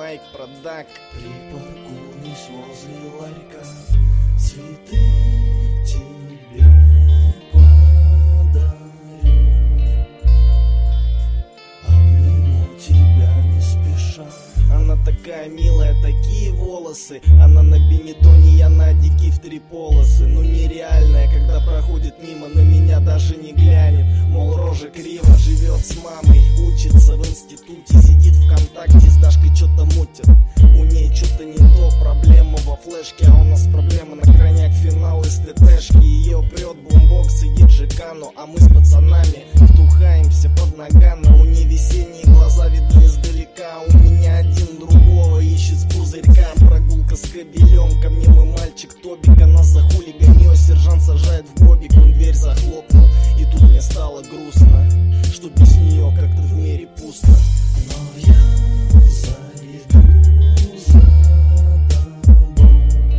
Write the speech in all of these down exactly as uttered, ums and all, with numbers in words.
Майк Продак. Припаркуюсь возле ларька, цветы тебе подарю, обниму тебя не спеша. Она такая милая, такие волосы. Она на бенетоне, я на дике в три полосы. Ну нереальная, когда проходит мимо, на меня даже не глянет. Мол, рожа криво, живет с мамой, учится в институте, сидит ВКонтакте, с Дашкой что-то мутит. У ней что-то не то, проблема во флешке, а у нас проблемы на крайняк, финал из ТТшки. Ее прет бумбокс, сидит Жикану, а мы с пацанами втухаемся под Нагано. У ней весенние глаза видны издалека, у меня один другого ищет с пузырька. Прогулка с кобелем, ко мне мой мальчик Тобик, она за хулиганье, сержант сажает в бобик, он дверь захлопнул, и тут мне стало грустно, что без нее как-то в мире пусто. Но я зайду за тобой,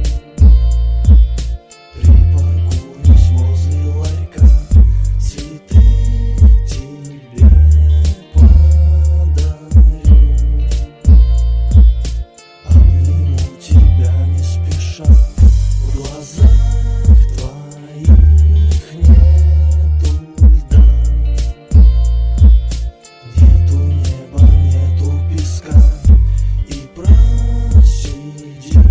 припаркуюсь возле ларька, цветы тебе подарю, обниму тебя не спеша. В глазах твоих нету льда, нету неба, нету песка, и просидим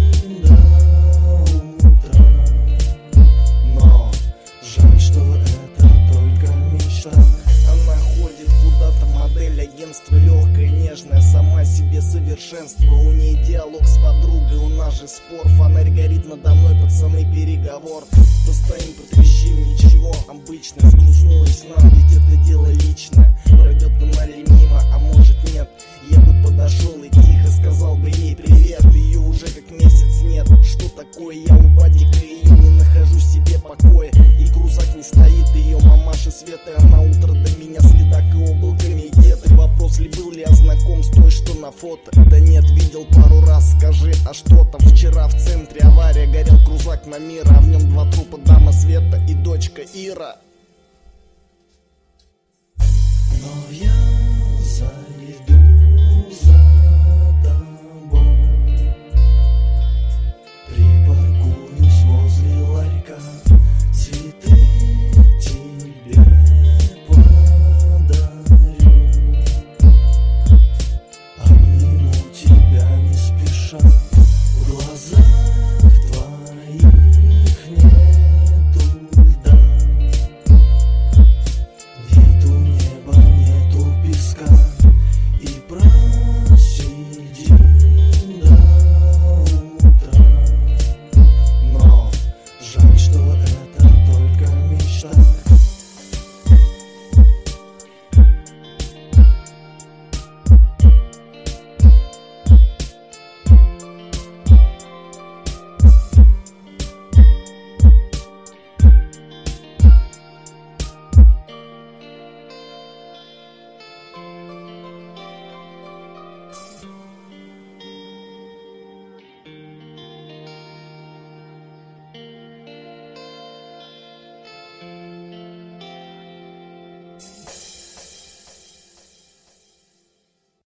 до утра. Но жаль, что это только мечта. Она ходит куда-то, модель агентства, легкая, нежная, сама себе совершенство. У ней диалог с подругой, у нас же спор. Фонарь горит надо мной, пацаны, переговор. То стоим, потрещим, ничего, обычно. Сгрузнулась нам, ведь это дело личное. Пройдет она ли мимо, а может нет. Я бы подошел и тихо сказал бы ей привет. Ее уже как месяц нет. Что такое, я у Бадика, ее не нахожу себе покоя. И крузак не стоит, ее мамаша Света, она утро до меня следак и облаками дед. И вопрос ли был ли я знаком с той, что на фото? Да нет, видел пару раз, скажи, а что там? Вчера в центре авария, горел крузак на мир, а в нем два трупа, дама Света и дочка Ира. Но я за